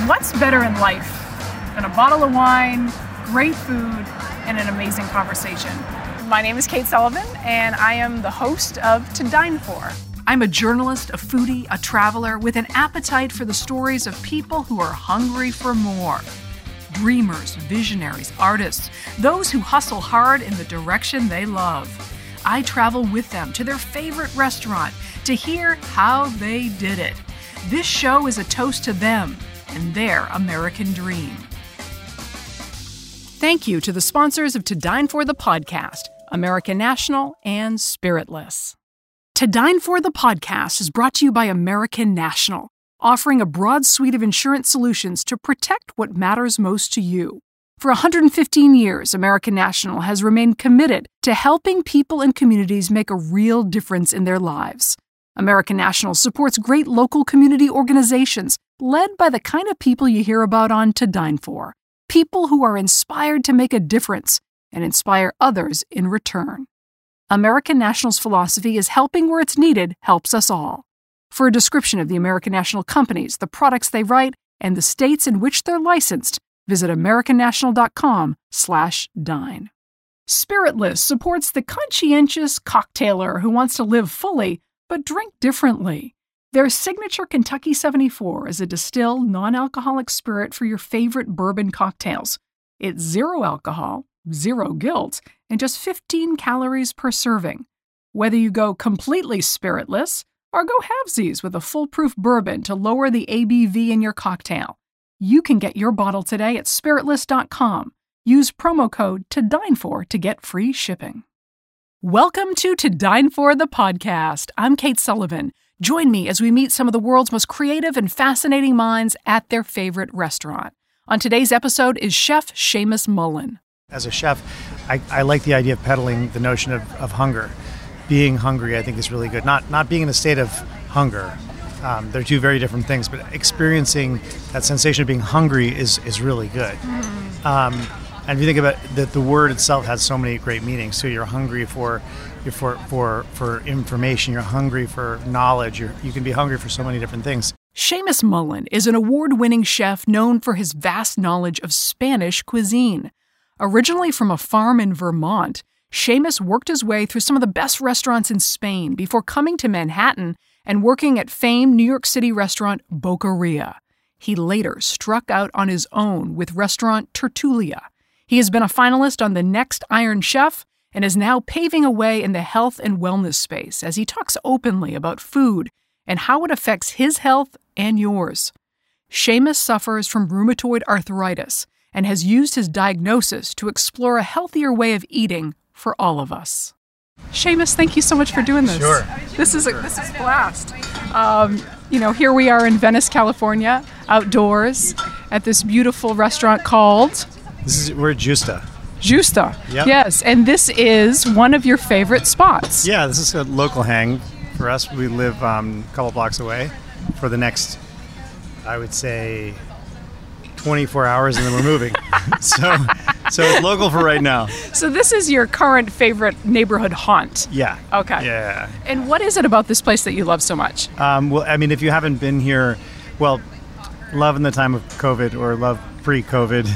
What's better in life than a bottle of wine, great food, and an amazing conversation? My name is Kate Sullivan, and I am the host of To Dine For. I'm a journalist, a foodie, a traveler with an appetite for the stories of people who are hungry for more. Dreamers, visionaries, artists, those who hustle hard in the direction they love. I travel with them to their favorite restaurant to hear how they did it. This show is a toast to them and their American dream. Thank you to the sponsors of To Dine For the podcast, American National and Spiritless. To Dine For the podcast is brought to you by American National, offering a broad suite of insurance solutions to protect what matters most to you. For 115 years, American National has remained committed to helping people and communities make a real difference in their lives. American National supports great local community organizations led by the kind of people you hear about on To Dine For. People who are inspired to make a difference and inspire others in return. American National's philosophy is helping where it's needed helps us all. For a description of the American National companies, the products they write, and the states in which they're licensed, visit americannational.com/dine. Spiritless supports the conscientious cocktailer who wants to live fully but drink differently. Their signature Kentucky 74 is a distilled, non-alcoholic spirit for your favorite bourbon cocktails. It's 0 alcohol, 0 guilt, and just 15 calories per serving. Whether you go completely spiritless or go halvesies with a foolproof bourbon to lower the ABV in your cocktail, you can get your bottle today at spiritless.com. Use promo code TODINEFOR to get free shipping. Welcome to Dine For the podcast. I'm Kate Sullivan. Join me as we meet some of the world's most creative and fascinating minds at their favorite restaurant. On today's episode is Chef Seamus Mullen. As a chef, I like the idea of peddling the notion of hunger. Being hungry, I think, is really good. Not being in a state of hunger. They're two very different things, but experiencing that sensation of being hungry is really good. And if you think about it, the word itself has so many great meanings. So you're hungry for information. You're hungry for knowledge. You can be hungry for so many different things. Seamus Mullen is an award-winning chef known for his vast knowledge of Spanish cuisine. Originally from a farm in Vermont, Seamus worked his way through some of the best restaurants in Spain before coming to Manhattan and working at famed New York City restaurant Boqueria. He later struck out on his own with restaurant Tertulia. He has been a finalist on the Next Iron Chef and is now paving a way in the health and wellness space as he talks openly about food and how it affects his health and yours. Seamus suffers from rheumatoid arthritis and has used his diagnosis to explore a healthier way of eating for all of us. Seamus, thank you so much for doing this. Sure. This is a blast. Here we are in Venice, California, outdoors at this beautiful restaurant called... We're at Justa. Justa, Yep. Yes. And this is one of your favorite spots. Yeah, this is a local hang for us. We live a couple blocks away for the next, I would say, 24 hours, and then we're moving. so it's local for right now. So this is your current favorite neighborhood haunt? Yeah. Okay. Yeah. And what is it about this place that you love so much? If you haven't been here, love in the time of COVID or love pre-COVID,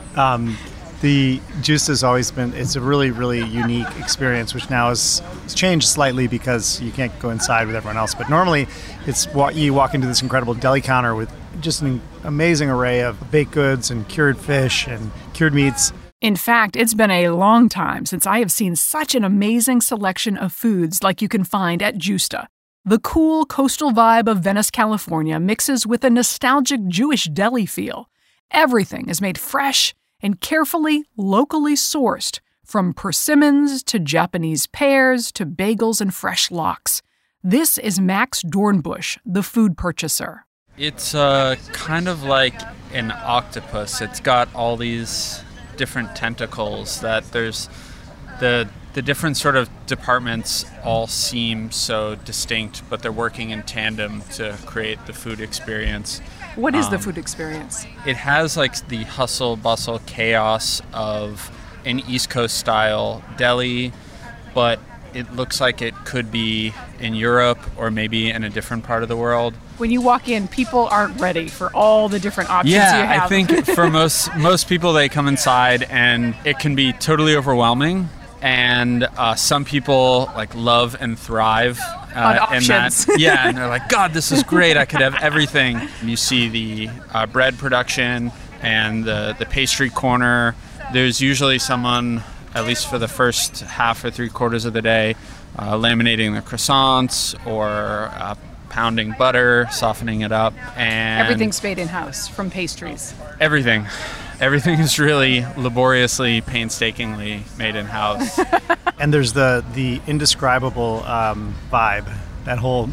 the Justa has always been, it's a really, really unique experience, which now has changed slightly because you can't go inside with everyone else. But normally, you walk into this incredible deli counter with just an amazing array of baked goods and cured fish and cured meats. In fact, it's been a long time since I have seen such an amazing selection of foods like you can find at Justa. The cool coastal vibe of Venice, California mixes with a nostalgic Jewish deli feel. Everything is made fresh and carefully, locally sourced, from persimmons to Japanese pears to bagels and fresh lox. This is Max Dornbush, the food purchaser. It's kind of like an octopus. It's got all these different tentacles that there's the different sort of departments all seem so distinct, but they're working in tandem to create the food experience. What is the food experience? It has like the hustle, bustle, chaos of an East Coast style deli, but it looks like it could be in Europe or maybe in a different part of the world. When you walk in, people aren't ready for all the different options you Yeah, have. I think for most people, they come inside and it can be totally overwhelming. And some people like love and thrive on in options. that. Yeah, and they're like, God, this is great. I could have everything. You see the bread production and the pastry corner. There's usually someone, at least for the first half or 3/4 of the day, laminating the croissants or pounding butter, softening it up. And everything's made in-house, from pastries. Everything. Everything is really laboriously, painstakingly made in-house. And there's the indescribable vibe, that whole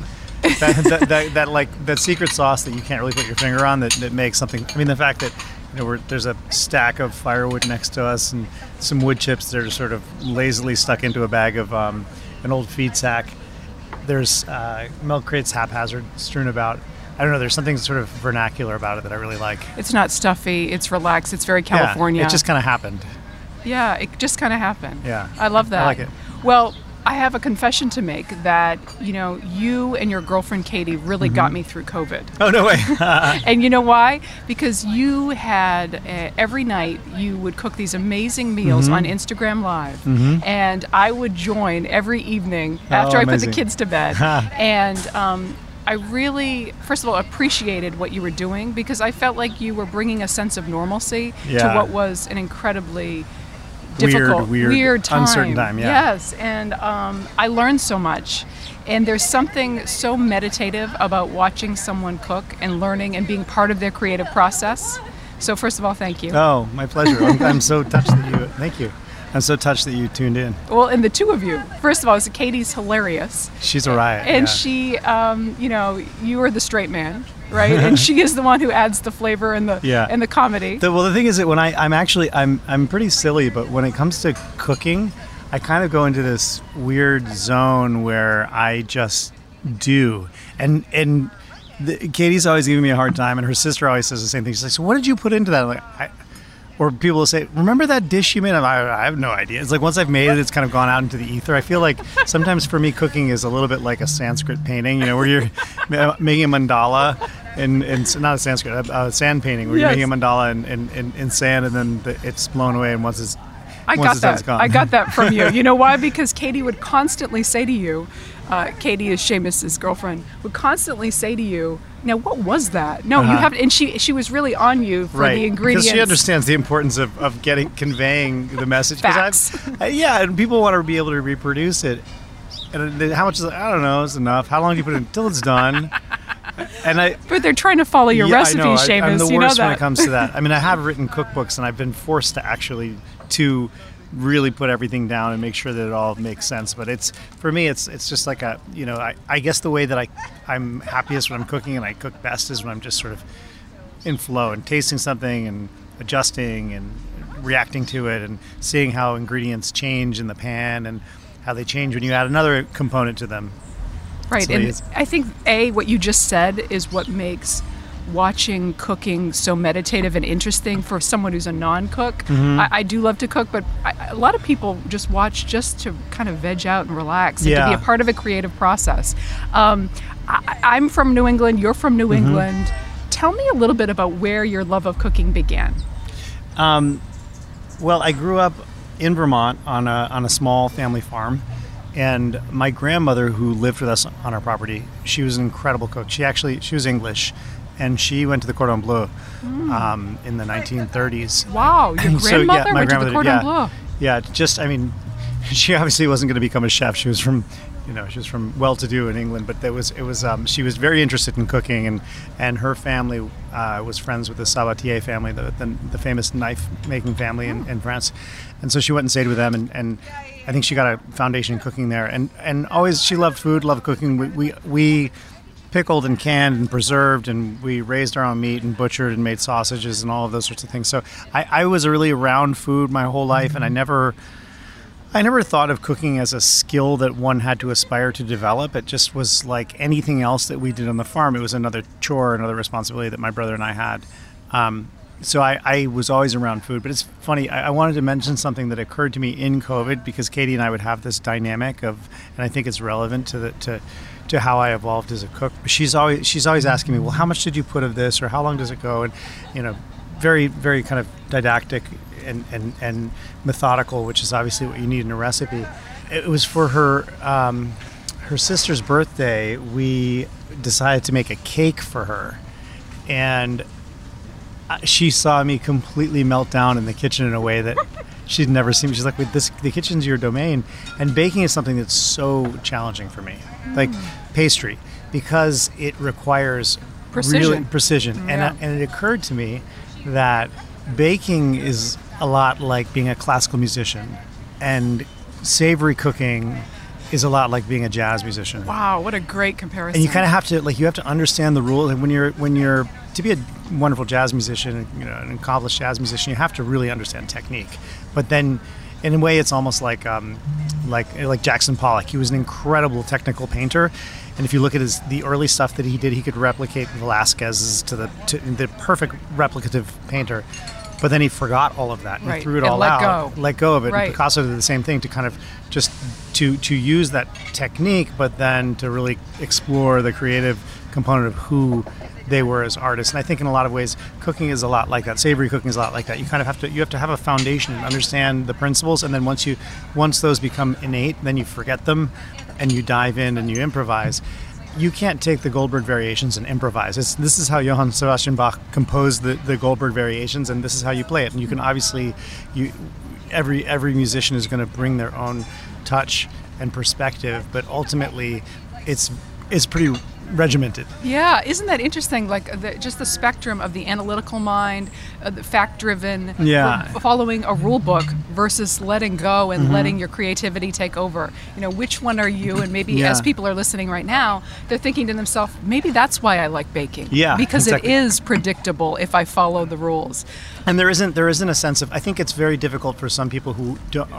that like that secret sauce that you can't really put your finger on that makes something. I mean, the fact that there's a stack of firewood next to us and some wood chips that are sort of lazily stuck into a bag of an old feed sack. There's milk crates haphazard strewn about. I don't know, there's something sort of vernacular about it that I really like. It's not stuffy, it's relaxed, it's very California. Yeah, it just kind of happened. Yeah, it just kind of happened. Yeah. I love that. I like it. Well, I have a confession to make that, you and your girlfriend Katie really got me through COVID. Oh, no way. And you know why? Because you had, every night, you would cook these amazing meals on Instagram Live. And I would join every evening after I put the kids to bed. And I really, first of all, appreciated what you were doing because I felt like you were bringing a sense of normalcy to what was an incredibly difficult, weird time. Uncertain time, yeah. Yes, and I learned so much. And there's something so meditative about watching someone cook and learning and being part of their creative process. So first of all, thank you. Oh, my pleasure. I'm so touched that thank you. I'm so touched that you tuned in. Well, and the two of you. First of all, Katie's hilarious. She's a riot. And yeah. she, you are the straight man, right? And she is the one who adds the flavor and the comedy. The thing is that when I'm pretty silly, but when it comes to cooking, I kind of go into this weird zone where I just do. And Katie's always giving me a hard time, and her sister always says the same thing. She's like, "So what did you put into that?" I'm like, or people will say, "Remember that dish you made?" I have no idea. It's like once I've made it, it's kind of gone out into the ether. I feel like sometimes for me, cooking is a little bit like a Sanskrit painting, where you're making a mandala, and not a Sanskrit, a sand painting, where you're making a mandala in sand, and then it's blown away, and once it's done, it's gone. I got that from you. You know why? Because Katie would constantly say to you, Katie is Seamus's girlfriend, would constantly say to you, "Now, what was that? No, you have," and she was really on you for the ingredients. Because she understands the importance of conveying the message. Facts. And people want to be able to reproduce it. And how much is it? I don't know, it's enough. How long do you put it until it's done? But they're trying to follow your recipe, Seamus. I'm the worst when it comes to that. that. I mean, I have written cookbooks, and I've been forced to actually really put everything down and make sure that it all makes sense. But for me, it's just like I guess the way that I'm happiest when I'm cooking and I cook best is when I'm just sort of in flow and tasting something and adjusting and reacting to it and seeing how ingredients change in the pan and how they change when you add another component to them. Right, and I think what you just said is what makes watching cooking so meditative and interesting for someone who's a non-cook. I do love to cook, but a lot of people just watch just to kind of veg out and relax and to be a part of a creative process. I'm from New England, you're from New England. Tell me a little bit about where your love of cooking began. Well, I grew up in Vermont on a small family farm. And my grandmother, who lived with us on our property, she was an incredible cook. She was English, and she went to the Cordon Bleu in the 1930s. Wow, your grandmother went to the Cordon Bleu. Yeah, she obviously wasn't going to become a chef. She was from, well-to-do in England, but she was very interested in cooking, and her family was friends with the Sabatier family, the famous knife-making family in France. And so she went and stayed with them, and I think she got a foundation in cooking there. And always, she loved food, loved cooking. We pickled and canned and preserved, and we raised our own meat and butchered and made sausages and all of those sorts of things. So I was really around food my whole life, and I never thought of cooking as a skill that one had to aspire to develop. It just was like anything else that we did on the farm. It was another chore, another responsibility that my brother and I had. so I was always around food, but it's funny. I wanted to mention something that occurred to me in COVID, because Katie and I would have this dynamic of, and I think it's relevant to how I evolved as a cook. She's always asking me, well, how much did you put of this, or how long does it go? And very, very kind of didactic and methodical, which is obviously what you need in a recipe. It was for her sister's birthday. We decided to make a cake for her, and she saw me completely melt down in the kitchen in a way that she'd never seen me. She's like, the kitchen's your domain. And baking is something that's so challenging for me, like pastry, because it requires precision. Yeah. And it occurred to me that baking is a lot like being a classical musician, and savory cooking is a lot like being a jazz musician. Wow, what a great comparison. And you kind of have to understand the rules. And when you're to be a wonderful jazz musician, an accomplished jazz musician, you have to really understand technique. But then, in a way, it's almost like Jackson Pollock. He was an incredible technical painter, and if you look at the early stuff that he did, he could replicate Velázquez's to the perfect replicative painter. But then he forgot all of that and threw it all out. Let go of it. Right. And Picasso did the same thing, to kind of just to use that technique, but then to really explore the creative component of who they were as artists. And I think in a lot of ways, cooking is a lot like that. Savory cooking is a lot like that. You kind of have to have a foundation and understand the principles, and then once those become innate, then you forget them and you dive in and you improvise. You can't take the Goldberg Variations and improvise. This is how Johann Sebastian Bach composed the Goldberg Variations, and this is how you play it. And you can obviously, every musician is going to bring their own touch and perspective, but ultimately, it's pretty regimented. Yeah, isn't that interesting? Like just the spectrum of the analytical mind, the fact-driven, following a rule book versus letting go and letting your creativity take over. Which one are you? And maybe as people are listening right now, they're thinking to themselves, maybe that's why I like baking. Yeah, because exactly. It is predictable if I follow the rules. And there isn't a sense of. I think it's very difficult for some people who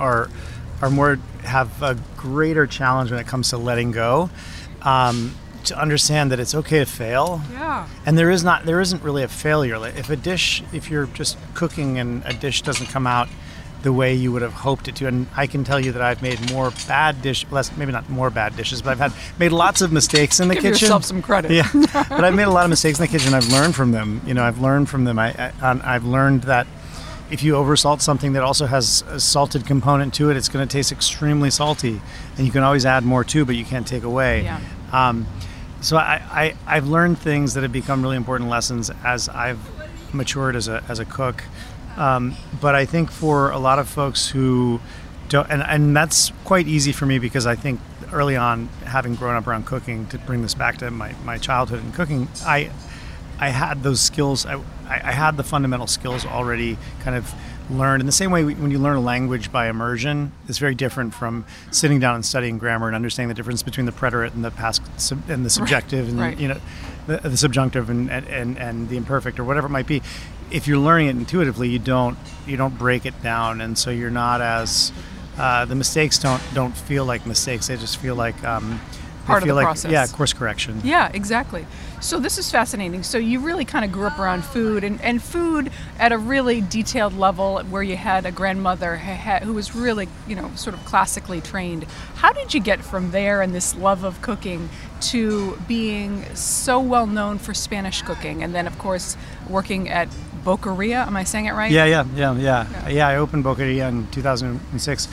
have a greater challenge when it comes to letting go. To understand that it's okay to fail. Yeah. And there isn't really a failure. Like if you're just cooking and a dish doesn't come out the way you would have hoped it to, and I can tell you that I've made maybe not more bad dishes, but I've made lots of mistakes in the kitchen. Give yourself some credit. Yeah. But I've made a lot of mistakes in the kitchen. I've learned from them. I've learned that if you oversalt something that also has a salted component to it, it's going to taste extremely salty, and you can always add more too, but you can't take away. Yeah. So I've learned things that have become really important lessons as I've matured as a cook. But I think for a lot of folks who don't, and that's quite easy for me, because I think early on, having grown up around cooking, to bring this back to my childhood in cooking, I had those skills. I had the fundamental skills already kind of learned. In the same way, when you learn a language by immersion, it's very different from sitting down and studying grammar and understanding the difference between the preterite and the past and the subjective, right. and the subjunctive and the imperfect, or whatever it might be. If you're learning it intuitively, you don't break it down, and so you're not as the mistakes don't feel like mistakes. They just feel like part of the process. Yeah, course correction. Yeah, exactly. So this is fascinating. So you really kind of grew up around food, and food at a really detailed level, where you had a grandmother who was really, sort of classically trained. How did you get from there and this love of cooking to being so well known for Spanish cooking, and then of course working at Boqueria? Am I saying it right? Yeah. I opened Boqueria in 2006.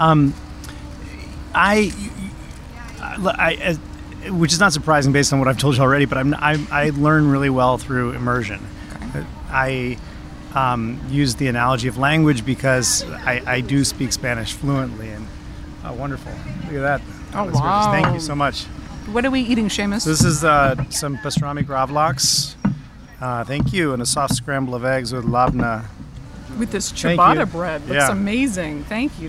Which is not surprising based on what I've told you already, but I learn really well through immersion. Okay. I use the analogy of language because I do speak Spanish fluently, and wonderful. Look at that. Oh, That's wow. gorgeous. Thank you so much. What are we eating, Seamus? This is some pastrami gravlax. Thank you, and a soft scramble of eggs with labna. With this Thank ciabatta you. bread. Looks Yeah. amazing. Thank you.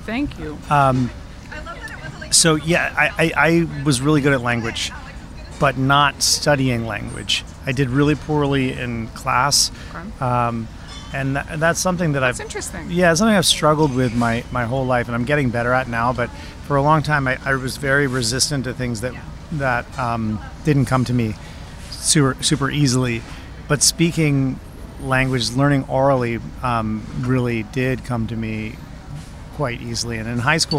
So yeah, I was really good at language, but not studying language. I did really poorly in class, Okay. and that's something that That's interesting. Yeah, it's something I've struggled with my whole life, and I'm getting better at now. But for a long time, I was very resistant to things that didn't come to me super easily. But speaking language, learning orally, really did come to me quite easily. And in high school,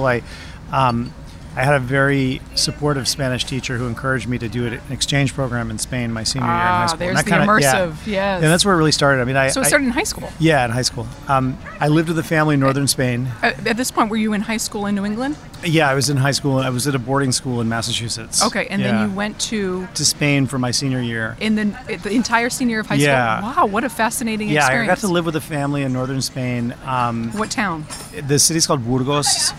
I had a very supportive Spanish teacher who encouraged me to do an exchange program in Spain my senior year in high school. There's the immersive, yes. And that's where it really started. I mean, So it started in high school? Yeah, in high school. I lived with a family in northern Spain. At this point, were you in high school in New England? Yeah, I was in high school. I was at a boarding school in Massachusetts. Okay, and then you went to Spain for my senior year. In the entire senior year of high school? Wow, what a fascinating experience. Yeah, I got to live with a family in northern Spain. What town? The city's called Burgos,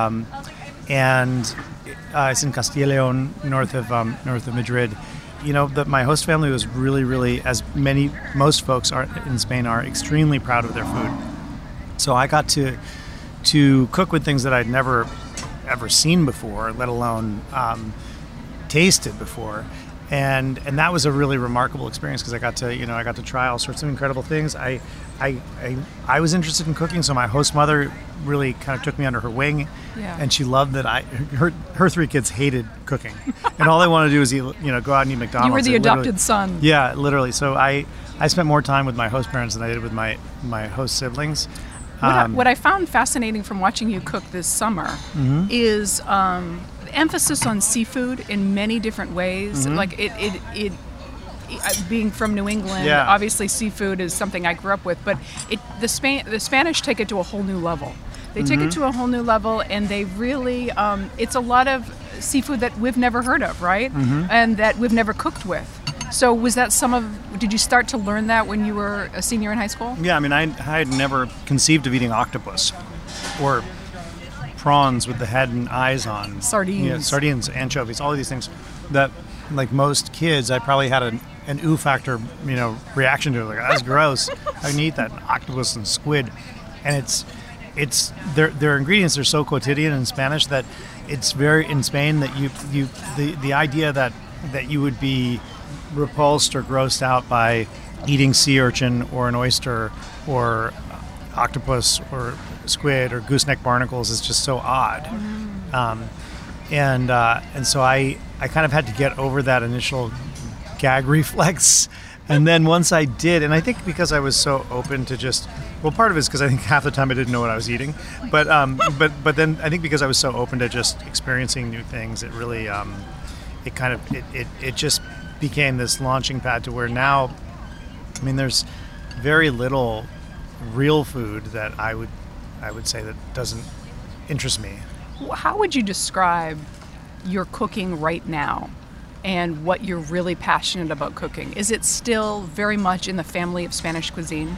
and it's in Castilla y León, north of Madrid. You know, my host family was really, really, as most folks are in Spain are, extremely proud of their food. So I got to cook with things that I'd never ever seen before, let alone tasted before, and that was a really remarkable experience because I got to try all sorts of incredible things. I was interested in cooking, so my host mother really kind of took me under her wing, and she loved that her 3 kids hated cooking, and all they wanted to do was go out and eat McDonald's. You were the adopted son. Yeah, literally. So I spent more time with my host parents than I did with my host siblings. What I found fascinating from watching you cook this summer is the emphasis on seafood in many different ways. Like it being from New England, obviously seafood is something I grew up with, but the Spanish take it to a whole new level. They take it to a whole new level, and they really, it's a lot of seafood that we've never heard of, right? And that we've never cooked with. So was that did you start to learn that when you were a senior in high school? Yeah, I mean, I had never conceived of eating octopus or prawns with the head and eyes on. Sardines. Yeah, sardines, anchovies, all of these things that, like most kids, I probably had an ooh factor, reaction to it. Like, that's gross. I can eat that octopus and squid. And it's their ingredients are so quotidian in Spanish that it's very, in Spain, that the idea that you would be repulsed or grossed out by eating sea urchin or an oyster or octopus or squid or gooseneck barnacles is just so odd. And so I kind of had to get over that initial gag reflex. And then once I did, and I think because I was so open to just, well, part of it is because I think half the time I didn't know what I was eating, but then I think because I was so open to just experiencing new things, it really it just became this launching pad to where now, I mean, there's very little real food that I would say that doesn't interest me. How would you describe your cooking right now and what you're really passionate about cooking? Is it still very much in the family of Spanish cuisine?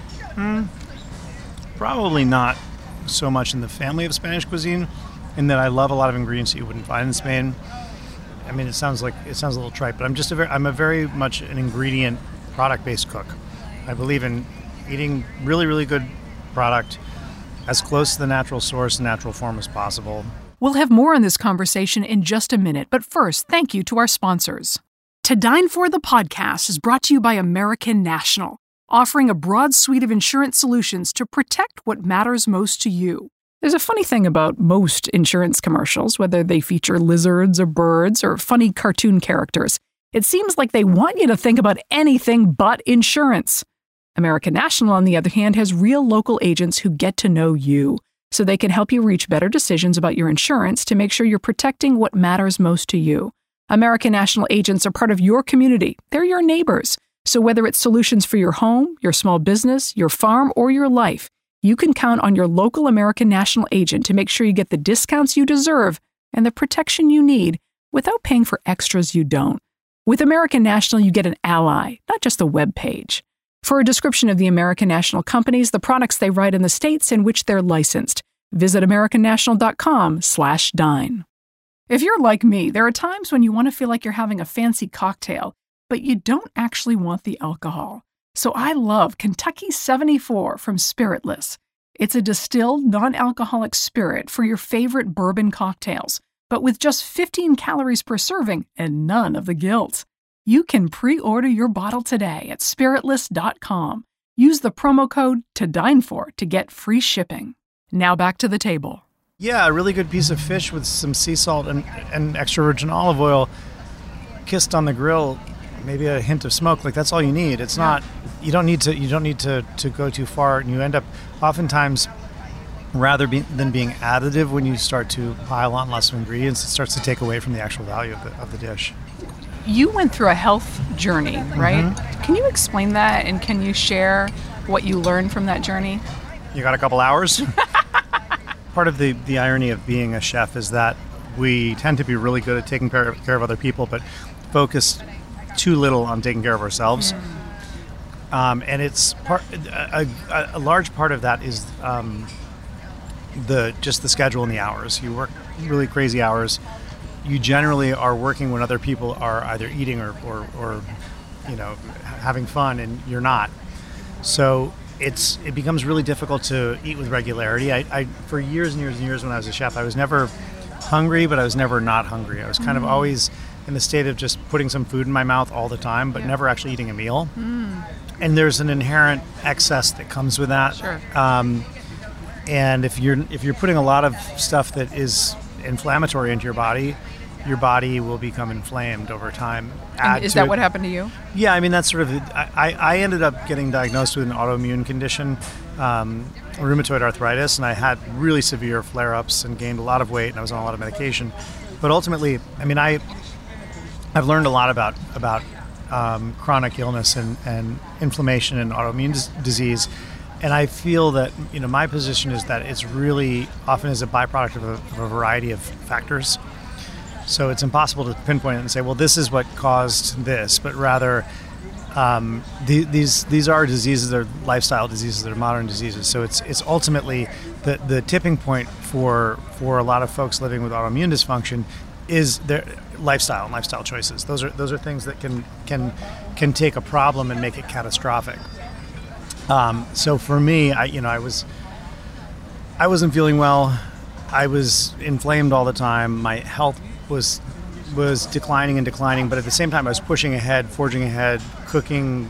Probably not so much in the family of Spanish cuisine, in that I love a lot of ingredients that you wouldn't find in Spain. I mean, it sounds a little trite, but I'm a very much an ingredient product-based cook. I believe in eating really, really good product as close to the natural source and natural form as possible. We'll have more on this conversation in just a minute, but first, thank you to our sponsors. To Dine For the podcast is brought to you by American National, offering a broad suite of insurance solutions to protect what matters most to you. There's a funny thing about most insurance commercials, whether they feature lizards or birds or funny cartoon characters. It seems like they want you to think about anything but insurance. American National, on the other hand, has real local agents who get to know you, so they can help you reach better decisions about your insurance to make sure you're protecting what matters most to you. American National agents are part of your community. They're your neighbors. So whether it's solutions for your home, your small business, your farm, or your life, you can count on your local American National agent to make sure you get the discounts you deserve and the protection you need without paying for extras you don't. With American National, you get an ally, not just a web page. For a description of the American National companies, the products they write, and the states in which they're licensed, visit americannational.com/dine. If you're like me, there are times when you want to feel like you're having a fancy cocktail, but you don't actually want the alcohol. So I love Kentucky 74 from Spiritless. It's a distilled, non-alcoholic spirit for your favorite bourbon cocktails, but with just 15 calories per serving and none of the guilt. You can pre-order your bottle today at spiritless.com. Use the promo code TODINEFOR to get free shipping. Now back to the table. Yeah, a really good piece of fish with some sea salt and extra virgin olive oil kissed on the grill maybe a hint of smoke. Like that's all you need. It's not. You don't need to go too far, and you end up oftentimes than being additive when you start to pile on lots of ingredients. It starts to take away from the actual value of the dish. You went through a health journey, right? Mm-hmm. Can you explain that, and can you share what you learned from that journey? You got a couple hours? Part of the irony of being a chef is that we tend to be really good at taking care of other people, but focus too little on taking care of ourselves. And it's a large part of that is the schedule and the hours. You work really crazy hours. You generally are working when other people are either eating or having fun, and you're not. So it becomes really difficult to eat with regularity. I for years and years and years when I was a chef, I was never hungry, but I was never not hungry. I was kind of always in the state of just putting some food in my mouth all the time, but never actually eating a meal. And there's an inherent excess that comes with that. Sure. And if you're putting a lot of stuff that is inflammatory into your body will become inflamed over time. And is that what happened to you? Yeah, I mean, that's sort of I ended up getting diagnosed with an autoimmune condition, rheumatoid arthritis, and I had really severe flare-ups and gained a lot of weight, and I was on a lot of medication. But ultimately, I mean, I've learned a lot about chronic illness and inflammation and autoimmune disease. And I feel that, my position is that it's really often is a byproduct of a variety of factors. So it's impossible to pinpoint it and say, well, this is what caused this, but rather these are diseases, they're lifestyle diseases, they're modern diseases. So it's ultimately the tipping point for a lot of folks living with autoimmune dysfunction is their lifestyle and lifestyle choices. Those are things that can take a problem and make it catastrophic. So for me, I wasn't feeling well. I was inflamed all the time. My health was declining, but at the same time I was pushing ahead, forging ahead, cooking,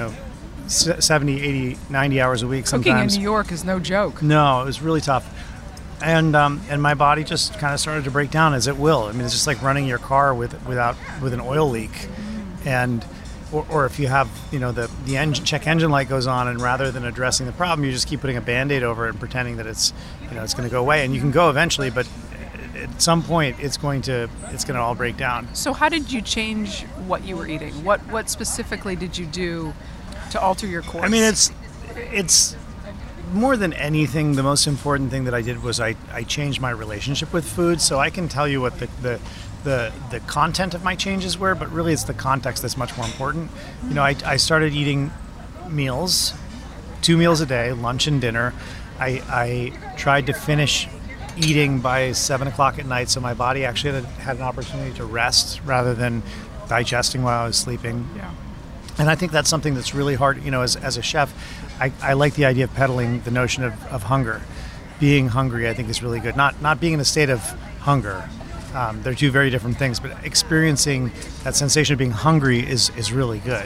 70, 80, 90 hours a week sometimes. Cooking in New York is no joke. No, it was really tough. And my body just kind of started to break down, as it will. I mean, it's just like running your car with an oil leak. And or if you have, the check engine light goes on, and rather than addressing the problem, you just keep putting a Band-Aid over it and pretending that it's going to go away. And you can go eventually, but at some point it's going to all break down. So how did you change what you were eating? What specifically did you do to alter your course? I mean, it's more than anything, the most important thing that I did was I changed my relationship with food. So I can tell you what the content of my changes were, but really it's the context that's much more important. I started eating meals, 2 meals a day, lunch and dinner. I tried to finish eating by 7 o'clock at night, so my body actually had an opportunity to rest rather than digesting while I was sleeping. Yeah. And I think that's something that's really hard. As a chef, I like the idea of peddling the notion of hunger. Being hungry, I think, is really good. Not being in a state of hunger. They're two very different things, but experiencing that sensation of being hungry is really good.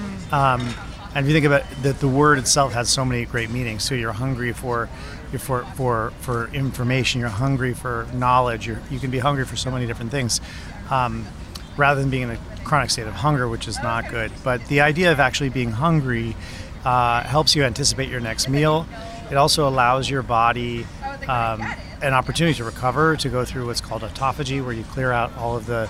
And if you think about it, the word itself has so many great meanings. So you're hungry for information. You're hungry for knowledge. You can be hungry for so many different things, rather than being in a chronic state of hunger, which is not good. But the idea of actually being hungry helps you anticipate your next meal. It also allows your body an opportunity to recover, to go through what's called autophagy, where you clear out all of the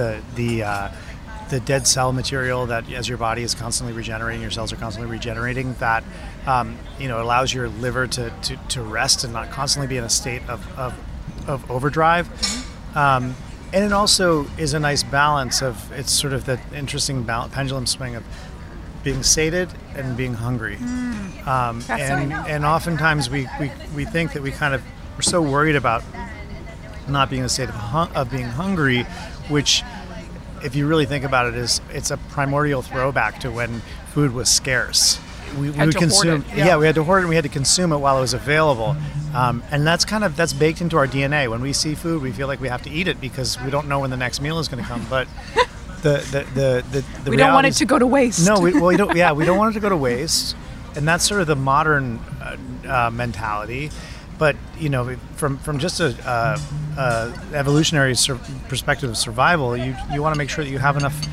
dead cell material that, as your body is constantly regenerating, your cells are constantly regenerating, that allows your liver to rest and not constantly be in a state of overdrive. And it also is a nice balance of, it's sort of the interesting pendulum swing of being sated and being hungry. And oftentimes we think that we're so worried about not being in a state of being hungry, which, if you really think about it, it's a primordial throwback to when food was scarce. We would consume. Yeah, we had to hoard it, and we had to consume it while it was available. And that's baked into our DNA. When we see food, we feel like we have to eat it because we don't know when the next meal is going to come. But the we don't want it to go to waste. No, we don't. Yeah, we don't want it to go to waste, and that's sort of the modern mentality. But from just a evolutionary perspective of survival, you want to make sure that you have enough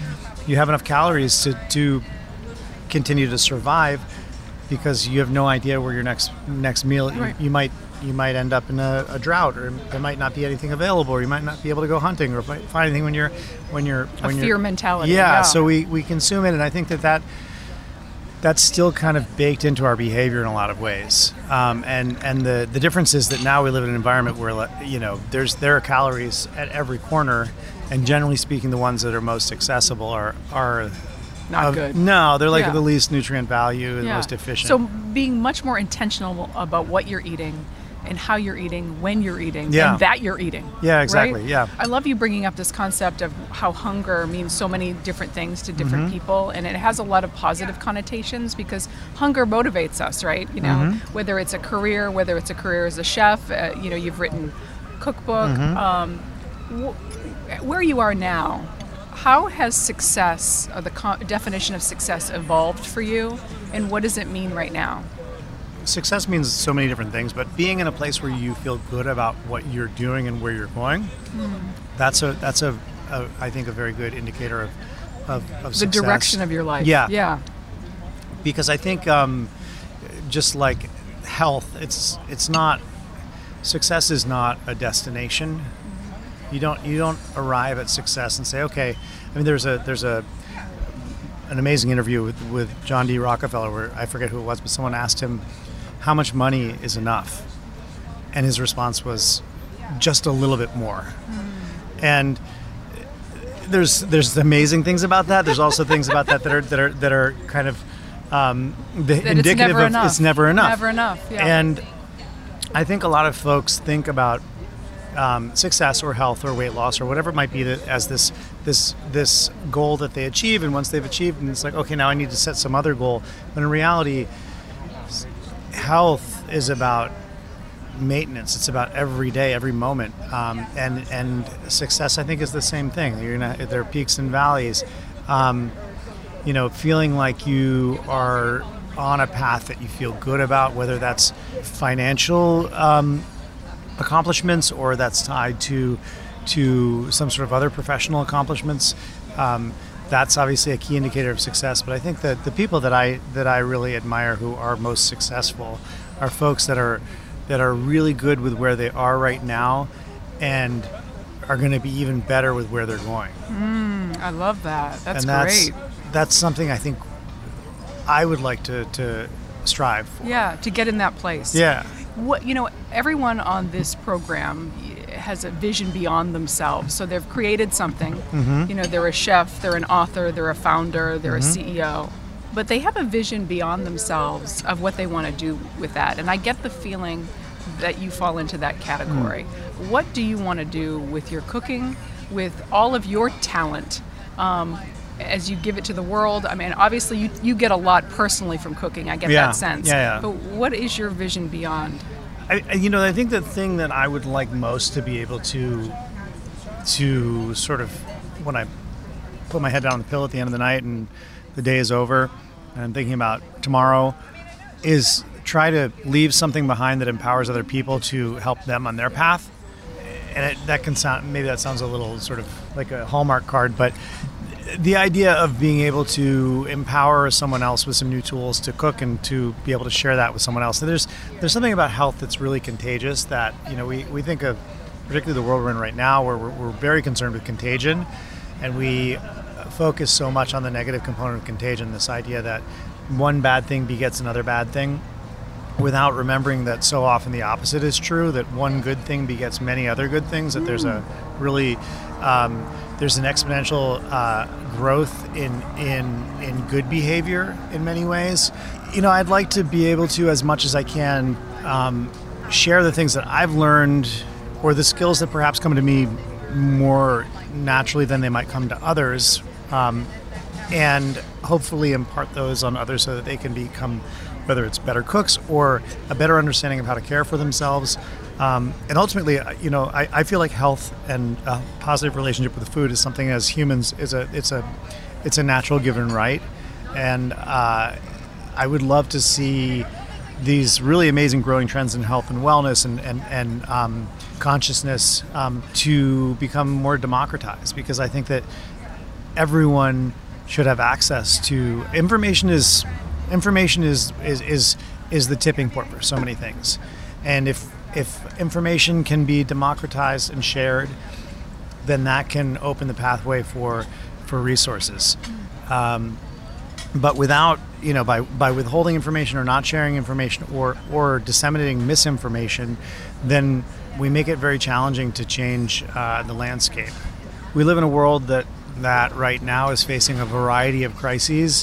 you have enough calories to continue to survive, because you have no idea where your next meal. Right. You might end up in a drought, or there might not be anything available, or you might not be able to go hunting or find anything when you're fear mentality. Yeah. So we consume it, and I think that's still kind of baked into our behavior in a lot of ways. And the difference is that now we live in an environment where there are calories at every corner, and generally speaking, the ones that are most accessible are not good. No, they're like Yeah. the least nutrient value and Yeah. most efficient. So being much more intentional about what you're eating and how you're eating, when you're eating, Yeah. and that you're eating. Yeah, exactly, right? yeah. I love you bringing up this concept of how hunger means so many different things to different Mm-hmm. people, and it has a lot of positive connotations because hunger motivates us, right? Mm-hmm. Whether it's a career as a chef, you've written cookbook. Mm-hmm. Where you are now, how has success, or the definition of success, evolved for you, and what does it mean right now? Success means so many different things, but being in a place where you feel good about what you're doing and where you're going, that's I think a very good indicator of success. The direction of your life. Yeah. Yeah. Because I think just like health, success is not a destination. You don't arrive at success and say, okay. I mean, there's an amazing interview with John D. Rockefeller where I forget who it was, but someone asked him how much money is enough, and his response was just a little bit more. And there's amazing things about that. There's also things about that that are kind of indicative of it's never enough. Never enough. Yeah. And I think a lot of folks think about success or health or weight loss or whatever it might be as this goal that they achieve, and once they've achieved, and it's like, okay, now I need to set some other goal. But in reality, health is about maintenance. It's about every day, every moment, and success, I think, is the same thing. There are peaks and valleys. Feeling like you are on a path that you feel good about, whether that's financial accomplishments or that's tied to some sort of other professional accomplishments. That's obviously a key indicator of success. But I think that the people that I really admire who are most successful are folks that are really good with where they are right now and are going to be even better with where they're going. I love that. That's great. great. That's something I think I would like to strive for. Yeah, to get in that place. Yeah. Everyone on this program has a vision beyond themselves. So they've created something. Mm-hmm. They're a chef, they're an author, they're a founder, they're Mm-hmm. a CEO. But they have a vision beyond themselves of what they want to do with that. And I get the feeling that you fall into that category. What do you want to do with your cooking, with all of your talent, as you give it to the world? I mean, obviously you get a lot personally from cooking. I get that sense. Yeah. But what is your vision beyond? I think the thing that I would like most to be able to sort of, when I put my head down on the pillow at the end of the night and the day is over and I'm thinking about tomorrow, is try to leave something behind that empowers other people to help them on their path. And maybe that sounds a little sort of like a Hallmark card, but the idea of being able to empower someone else with some new tools to cook and to be able to share that with someone else. So there's something about health that's really contagious that, we think of, particularly the world we're in right now, where we're very concerned with contagion, and we focus so much on the negative component of contagion, this idea that one bad thing begets another bad thing, without remembering that so often the opposite is true, that one good thing begets many other good things, that there's a really there's an exponential growth in good behavior in many ways. I'd like to be able to, as much as I can, share the things that I've learned, or the skills that perhaps come to me more naturally than they might come to others, and hopefully impart those on others so that they can become, whether it's better cooks or a better understanding of how to care for themselves. And ultimately, I feel like health and a positive relationship with food is something, as humans, it's a natural given right. And I would love to see these really amazing growing trends in health and wellness and consciousness to become more democratized, because I think that everyone should have access to information. Information is the tipping point for so many things, and if information can be democratized and shared, then that can open the pathway for resources. But without, by withholding information or not sharing information or disseminating misinformation, then we make it very challenging to change the landscape. We live in a world that right now is facing a variety of crises,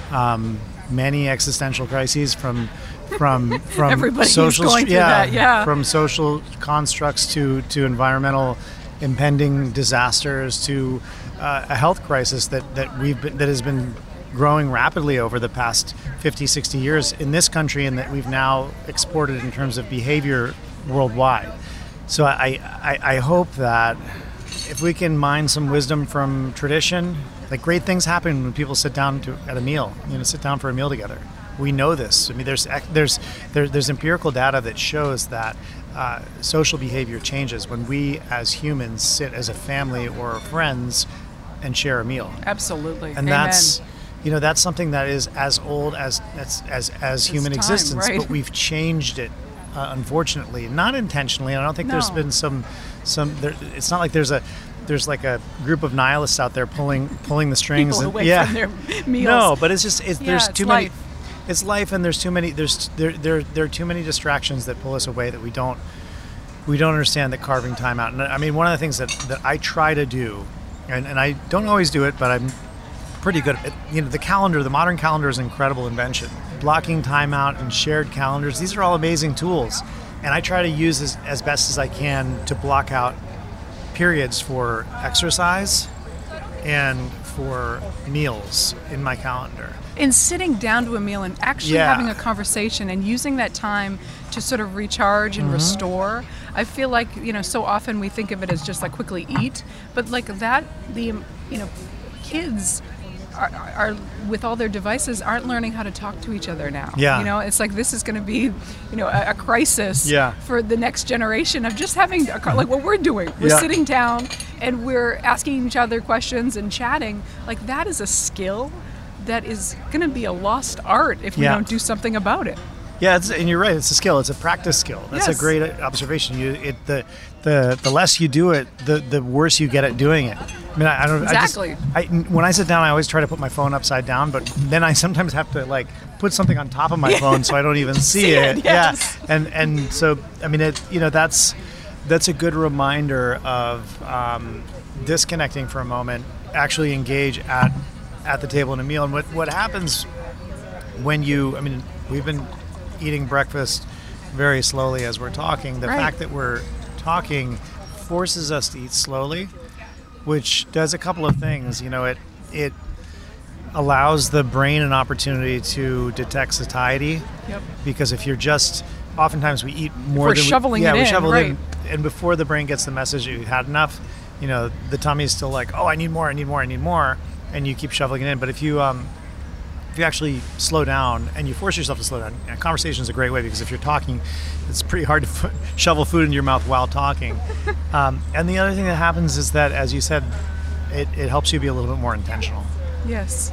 many existential crises from everybody's social, going through that, yeah. From social constructs to environmental impending disasters to a health crisis that has been growing rapidly over the past 50, 60 years in this country, and that we've now exported in terms of behavior worldwide. So I hope that if we can mine some wisdom from tradition, like great things happen when people sit down at a meal, sit down for a meal together. We know this. I mean, there's empirical data that shows that social behavior changes when we as humans sit as a family or friends and share a meal. Absolutely. And Amen. that's something that is as old as human time, existence, right? but we've changed it, unfortunately, not intentionally. And I don't think there's been some it's not like there's like a group of nihilists out there pulling the strings People and away from their meals. No, but there's too many. Life. It's life, and there's too many. There are too many distractions that pull us away that we don't understand that carving time out. And I mean, one of the things that I try to do, and I don't always do it, but I'm pretty good at it. The modern calendar is an incredible invention. Blocking time out and shared calendars, these are all amazing tools. And I try to use this as best as I can to block out periods for exercise and for meals in my calendar. In sitting down to a meal and actually having a conversation and using that time to sort of recharge and restore. I feel like, so often we think of it as just like quickly eat, but like that, kids are with all their devices aren't learning how to talk to each other now. Yeah. It's like this is going to be, a crisis for the next generation of just having like what we're doing. We're sitting down and we're asking each other questions and chatting. Like that is a skill that is going to be a lost art if we don't do something about it. Yeah, and you're right. It's a skill. It's a practice skill. That's a great observation. The less you do it, the worse you get at doing it. I mean, I don't exactly. When I sit down, I always try to put my phone upside down, but then I sometimes have to like put something on top of my phone so I don't even see it. Yes. Yeah, and so I mean, that's a good reminder of disconnecting for a moment, actually engage at the table in a meal. And what happens when we've been eating breakfast very slowly as we're talking. The fact that we're talking forces us to eat slowly, which does a couple of things. It allows the brain an opportunity to detect satiety. Yep. Because if you're just, oftentimes we eat more than shoveling it in. We shovel right. in, and before the brain gets the message that you've had enough, the tummy is still like, oh, I need more, and you keep shoveling it in. But if you actually slow down and you force yourself to slow down, a conversation is a great way, because if you're talking, it's pretty hard to shovel food into your mouth while talking. And the other thing that happens is that, as you said, it helps you be a little bit more intentional. Yes.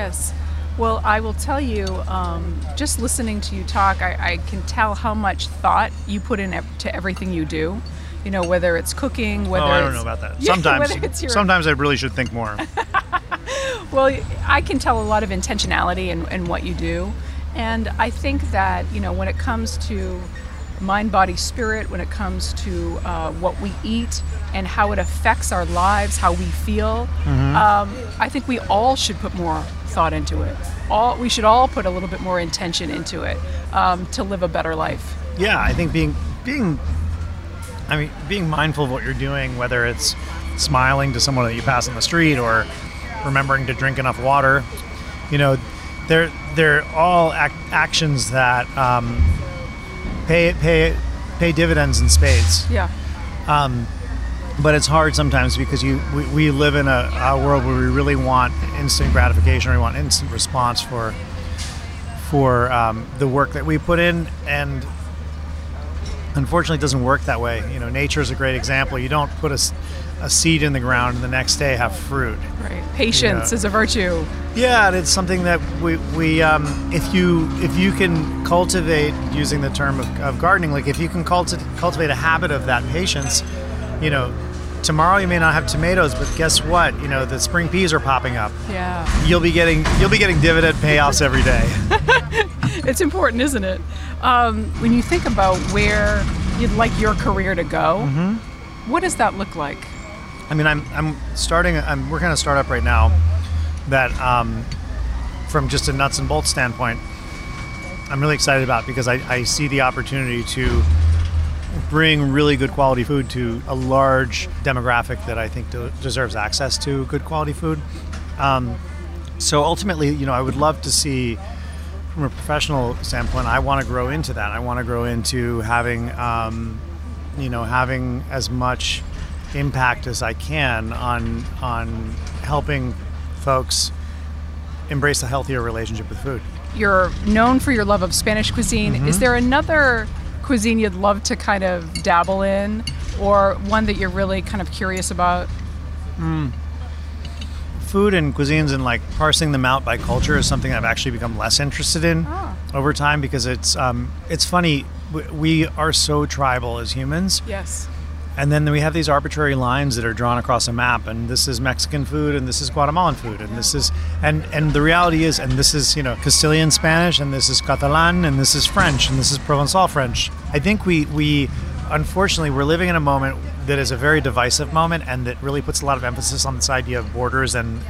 Well, I will tell you, just listening to you talk, I can tell how much thought you put into everything you do. Whether it's cooking, whether I don't know about that. Sometimes I really should think more. Well, I can tell a lot of intentionality in what you do. And I think that, when it comes to mind, body, spirit, when it comes to what we eat and how it affects our lives, how we feel, I think we all should put more thought into it. We should all put a little bit more intention into it to live a better life. Yeah, I think being mindful of what you're doing, whether it's smiling to someone that you pass on the street or remembering to drink enough water, they're all actions that pay dividends in spades. Yeah. But it's hard sometimes because we live in a world where we really want instant gratification, or we want instant response for the work that we put in, and unfortunately it doesn't work that way. Nature is a great example. You don't put a seed in the ground and the next day have fruit. Right. Patience is a virtue. Yeah, and it's something that we if you can cultivate, using the term of gardening, like if you can cultivate a habit of that patience, tomorrow you may not have tomatoes, but guess what? The spring peas are popping up. Yeah. You'll be getting dividend payoffs every day. It's important, isn't it? When you think about where you'd like your career to go, what does that look like? I mean, I'm working on a startup right now that, from just a nuts and bolts standpoint, I'm really excited about, because I see the opportunity to bring really good quality food to a large demographic that I think deserves access to good quality food. So ultimately, I would love to see, from a professional standpoint, I want to grow into that. I want to grow into having, having as much impact as I can on helping folks embrace a healthier relationship with food. You're known for your love of Spanish cuisine. Is there another cuisine you'd love to kind of dabble in, or one that you're really kind of curious about? Food and cuisines and like parsing them out by culture is something I've actually become less interested in over time, because it's funny. We are so tribal as humans. Yes. And then we have these arbitrary lines that are drawn across a map, and this is Mexican food, and this is Guatemalan food, and this is, and the reality is, and this is, Castilian Spanish, and this is Catalan, and this is French, and this is Provençal French. I think we unfortunately, we're living in a moment that is a very divisive moment, and that really puts a lot of emphasis on this idea of borders and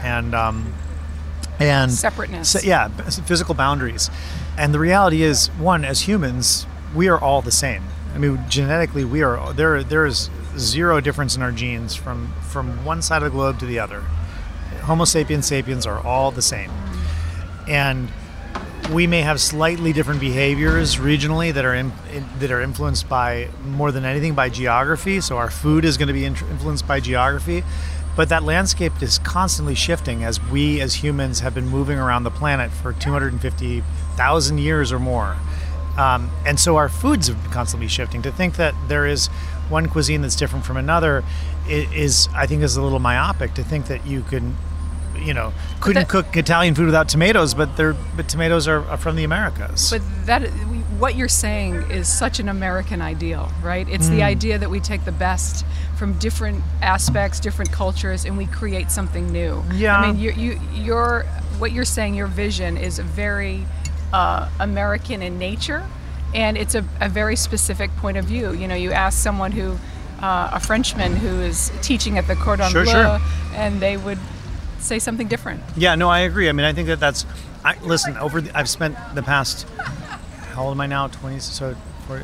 separateness. Physical boundaries. And the reality is, one, as humans, we are all the same. I mean, genetically, there is zero difference in our genes from one side of the globe to the other. Homo sapiens sapiens are all the same. And we may have slightly different behaviors regionally that are influenced by, more than anything, by geography. So our food is going to be influenced by geography. But that landscape is constantly shifting as we as humans have been moving around the planet for 250,000 years or more. And so our foods have been constantly shifting. To think that there is one cuisine that's different from another is I think, is a little myopic. To think that you couldn't cook Italian food without tomatoes, but tomatoes are from the Americas. But what you're saying is such an American ideal, right? It's the idea that we take the best from different aspects, different cultures, and we create something new. Yeah. I mean, what you're saying, your vision is very American in nature, and it's a very specific point of view. You ask someone a Frenchman who is teaching at the Cordon Bleu, and they would say something different. Yeah, no, I agree. I mean, I think that's. Listen, I've spent the past. How old am I now? 20. So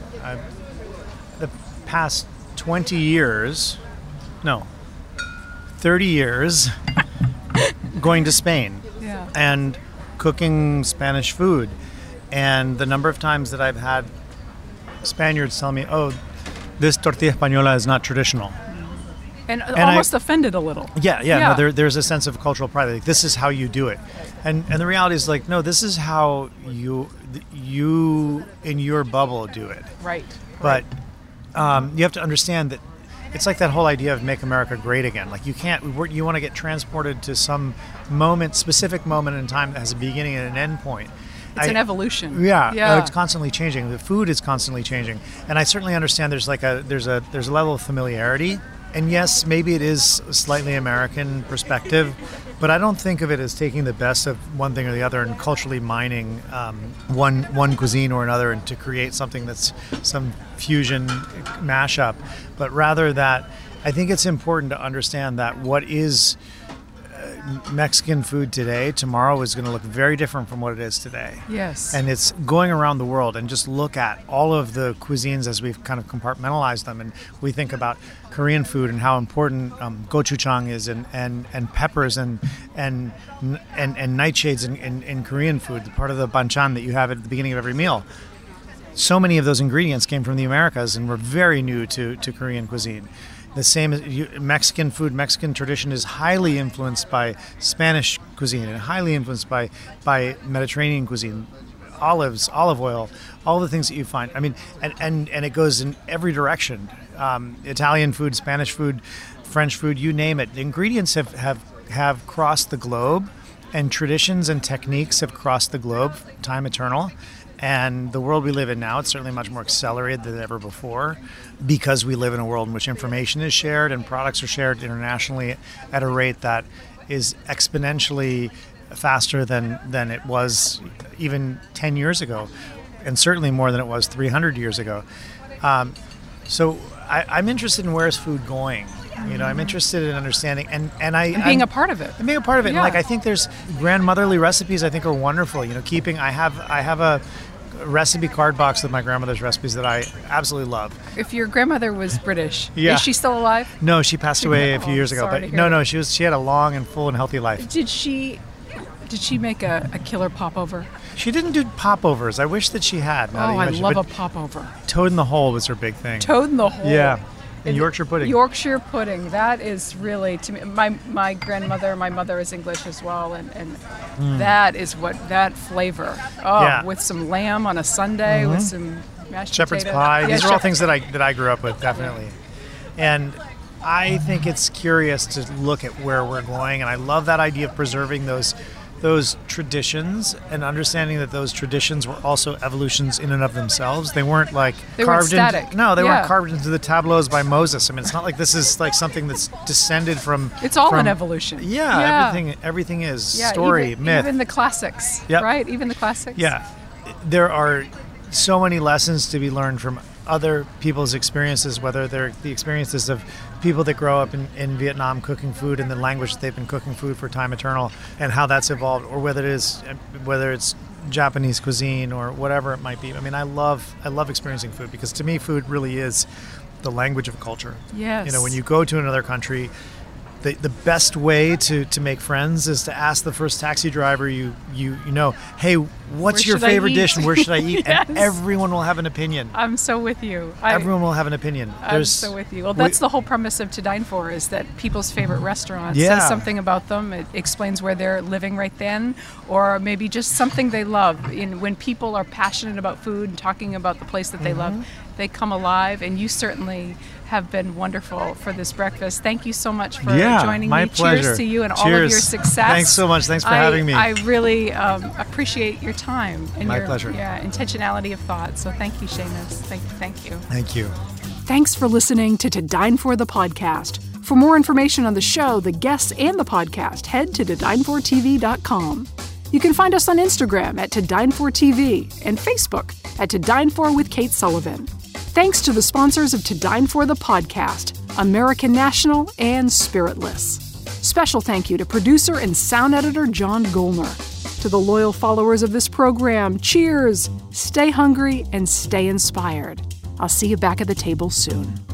the past 20 years, no, 30 years, going to Spain. Yeah. And cooking Spanish food, and the number of times that I've had Spaniards tell me, "Oh, this tortilla española is not traditional," and almost offended a little. Yeah. No, there's a sense of cultural pride. Like, this is how you do it, and the reality is, like, no, this is how you in your bubble do it. Right. But you have to understand that. It's like that whole idea of make America great again. Like, you want to get transported to some specific moment in time that has a beginning and an end point. It's an evolution. Yeah. It's constantly changing. The food is constantly changing, and I certainly understand. There's a level of familiarity, and yes, maybe it is a slightly American perspective, but I don't think of it as taking the best of one thing or the other and culturally mining one cuisine or another, and to create something that's some fusion mashup, but rather that I think it's important to understand that what is Mexican food today, tomorrow is going to look very different from what it is today. Yes. And it's going around the world, and just look at all of the cuisines as we've kind of compartmentalized them, and we think about Korean food and how important gochujang is, and peppers and nightshades in Korean food, part of the banchan that you have at the beginning of every meal. So many of those ingredients came from the Americas and were very new to Korean cuisine. The same as Mexican food, Mexican tradition is highly influenced by Spanish cuisine and highly influenced by Mediterranean cuisine. Olives, olive oil, all the things that you find. I mean, and it goes in every direction. Italian food, Spanish food, French food, you name it. The ingredients have crossed the globe, and traditions and techniques have crossed the globe, time eternal. And the world we live in now, it's certainly much more accelerated than ever before, because we live in a world in which information is shared and products are shared internationally at a rate that is exponentially faster than it was even 10 years ago, and certainly more than it was 300 years ago. So I'm interested in where's food going. I'm interested in understanding and being a part of it. And being a part of it. Yeah. And I think there's grandmotherly recipes I think are wonderful. I have a recipe card box with my grandmother's recipes that I absolutely love. If your grandmother was British, Yeah. Is she still alive? No, she passed away a few years ago. sorry But to hear no, she had a long and full and healthy life. Did she make a killer popover? She didn't do popovers. I wish that she had. I love a popover. Toad in the hole was her big thing. Toad in the hole. Yeah. And Yorkshire pudding. Yorkshire pudding. That is really, to me, my grandmother, my mother is English as well, and that is that flavor. Oh, Yeah. with some lamb on a Sunday, with some mashed Shepherd's potato. pie. Yeah, These are all things that I grew up with, definitely. And I think it's curious to look at where we're going, and I love that idea of preserving those traditions and understanding that those traditions were also evolutions in and of themselves. They weren't like They carved weren't static. They Yeah. weren't carved into the tableaus by Moses. I mean, it's not like this is like something that's descended from. It's all from, an evolution. Yeah, everything is story, myth. Even the classics, Yep. right? Even the classics. Yeah, there are so many lessons to be learned from other people's experiences, whether they're the experiences of people that grow up in Vietnam cooking food in the language that they've been cooking food for time eternal, and how that's evolved, or whether it's Japanese cuisine or whatever it might be. I mean, I love experiencing food, because to me, food really is the language of culture. Yes. When you go to another country, the best way to make friends is to ask the first taxi driver you know, hey, what's your favorite dish and where should I eat? Yes. And everyone will have an opinion. I'm so with you. Everyone will have an opinion. I'm so with you. Well, that's the whole premise of To Dine For, is that people's favorite restaurant says something about them. It explains where they're living right then, or maybe just something they love. When people are passionate about food and talking about the place that they love, they come alive, and you certainly have been wonderful for this breakfast. Thank you so much for joining my me. pleasure. Cheers to you and all of your success. Thanks so much. Thanks for having me. I really appreciate your time and my your pleasure. Intentionality of thought. So thank you, Seamus. Thank you. Thank you. Thanks for listening to Dine For the podcast. For more information on the show, the guests, and the podcast, head to todinefortv.com. You can find us on Instagram at ToDineForTV and Facebook at To Dine For with Kate Sullivan. Thanks to the sponsors of To Dine For the podcast, American National and Spiritless. Special thank you to producer and sound editor John Golner. To the loyal followers of this program, cheers, stay hungry, and stay inspired. I'll see you back at the table soon.